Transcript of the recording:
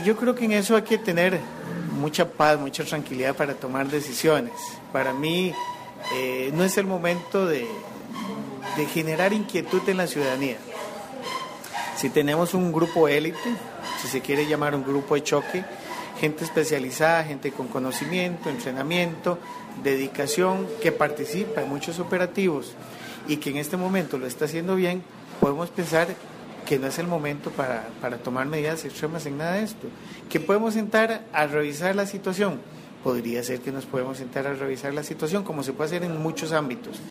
yo creo que en eso hay que tener mucha paz, mucha tranquilidad para tomar decisiones. Para mí no es el momento de generar inquietud en la ciudadanía. Si tenemos un grupo élite, si se quiere llamar un grupo de choque, gente especializada, gente con conocimiento, entrenamiento, dedicación, que participa en muchos operativos y que en este momento lo está haciendo bien, podemos pensar que no es el momento para tomar medidas extremas en nada de esto. ¿Que podemos sentar a revisar la situación? Podría ser que nos podemos sentar a revisar la situación, como se puede hacer en muchos ámbitos.